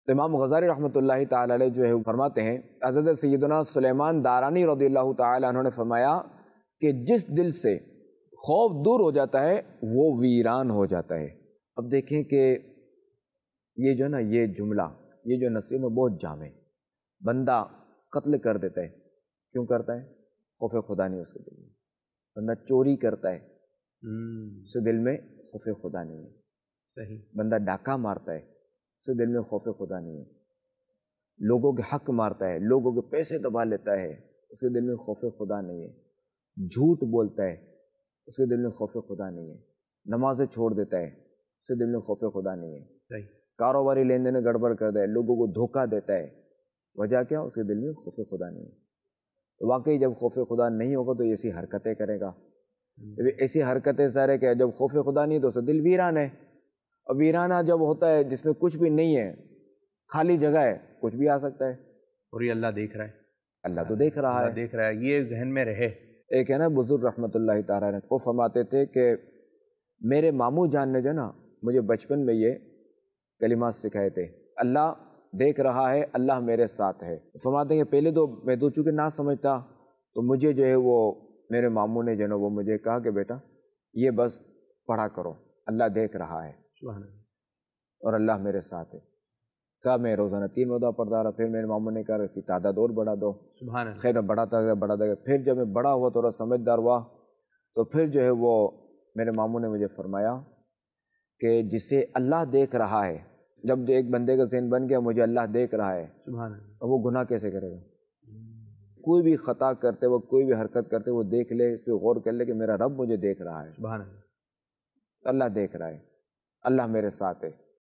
تو امام غزالی رحمۃ اللہ تعالی علیہ جو ہے فرماتے ہیں، حضرت سیدنا سلیمان دارانی رضی اللہ تعالی عنہ نے فرمایا کہ جس دل سے خوف دور ہو جاتا ہے وہ ویران ہو جاتا ہے۔ اب دیکھیں کہ یہ جو ہے نا، یہ جملہ، یہ جو نصیحت ہے بہت جامع ہے۔ بندہ قتل کر دیتا ہے، کیوں کرتا ہے؟ خوف خدا نہیں ہے اس کے دل میں۔ بندہ چوری کرتا ہے، اس کے دل میں خوف خدا نہیں ہے۔ صحیح۔ بندہ ڈاکہ مارتا ہے، اس کے دل میں خوف خدا نہیں ہے۔ لوگوں کے حق مارتا ہے، لوگوں کے پیسے دبا لیتا ہے، اس کے دل میں خوف خدا نہیں ہے۔ جھوٹ بولتا ہے، اس کے دل میں خوف خدا نہیں ہے۔ نمازیں چھوڑ دیتا ہے، اس کے دل میں خوف خدا نہیں ہے۔ صحیح۔ کاروباری لین دین میں گڑبڑ کر دے، لوگوں کو دھوکہ دیتا ہے، وجہ کیا؟ اس کے دل میں خوف خدا نہیں ہے۔ تو واقعی جب خوف خدا نہیں ہوگا تو ایسی حرکتیں کرے گا۔ ایسی حرکتیں سارے کہ جب خوف خدا نہیں تو اس کا دل ویران ہے، اور ویرانہ جب ہوتا ہے جس میں کچھ بھی نہیں ہے، خالی جگہ ہے، کچھ بھی آ سکتا ہے۔ اور یہ اللہ دیکھ رہا ہے، اللہ تو دیکھ رہا ہے، اللہ دیکھ رہا ہے، یہ ذہن میں رہے۔ ایک ہے نا بزرگ رحمۃ اللہ تعالیٰ نے، وہ فرماتے تھے کہ میرے ماموں جان نے جو نا مجھے بچپن میں یہ کلمات سکھائے تھے، اللہ دیکھ رہا ہے، اللہ میرے ساتھ ہے۔ فرماتے ہیں کہ پہلے تو میں تو چونکہ نہ سمجھتا، تو مجھے جو ہے وہ میرے ماموں نے جو نا وہ مجھے کہا کہ بیٹا یہ بس پڑھا کرو، اللہ دیکھ رہا ہے سبحان اللہ۔ اور اللہ میرے ساتھ ہے۔ کہا میں روزانہ 3 مرتبہ پڑھتا رہا، پھر میرے ماموں نے کہا اسی تعداد اور بڑھا دو۔ سبحان اللہ۔ خیر میں بڑھاتا گیا، پھر جب میں بڑا ہوا، تھوڑا سمجھدار ہوا، تو پھر جو ہے وہ میرے ماموں نے مجھے فرمایا کہ جسے اللہ دیکھ رہا ہے، جب ایک بندے کا ذہن بن گیا مجھے اللہ دیکھ رہا ہے، سبحان اللہ۔ تو وہ گناہ کیسے کرے گا؟ کوئی بھی خطا کرتے وقت، کوئی بھی حرکت کرتے وہ دیکھ لے، اس پہ غور کر لے کہ میرا رب مجھے دیکھ رہا ہے، سبحان اللہ۔ اللہ دیکھ رہا ہے، اللہ میرے ساتھ ہے۔